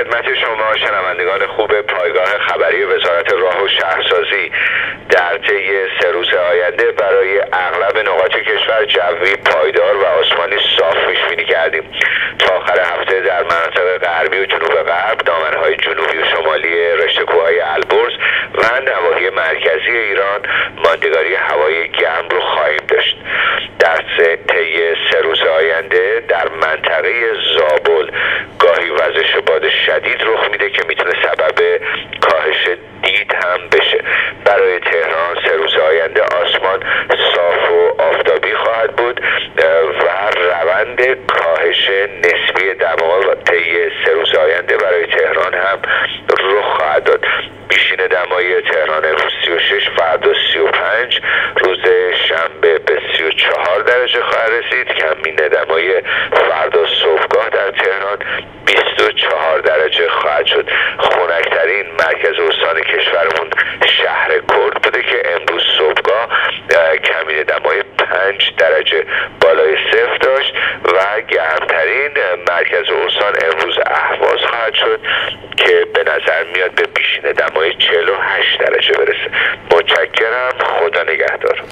خدمت شما شنوندگان خوب پایگاه خبری وزارت راه و شهرسازی. در طی 3 روز آینده برای اغلب نقاط کشور جوی پایدار و آسمانی صاف پیش‌بینی کردیم. تا آخر هفته در مناطق غربی و جنوب غرب، دامنهای جنوبی و شمالی رشته کوههای البرز و نواحی مرکزی ایران ماندگاری هوای گرم رو خواهیم داشت. در طی 3 روز آینده در منطقه زابل گاهی وزش باد شدید رخ میده که میتونه سبب کاهش دید هم بشه. برای تهران 3 روز آینده آسمان صاف و آفتابی خواهد بود و روند کاهش نسبی دما طی 3 روز آینده برای تهران هم رخ خواهد داد. بیشین دمای تهران امروز 36، فردا 35، روز شنبه به 34 درجه خواهد رسید. کمین دمای فردا صبحگاه در تهران 24 درجه خواهد شد. خنک‌ترین مرکز استان کشورمون شهر کرد بوده که امروز صبحگاه کمین دمای 5 درجه بالای صفر داشت و گرمترین مرکز استان امروز اهواز خواهد شد که به نظر میاد به بیشین دمای 48 درجه برسه. متشکرم. خدا نگهدار.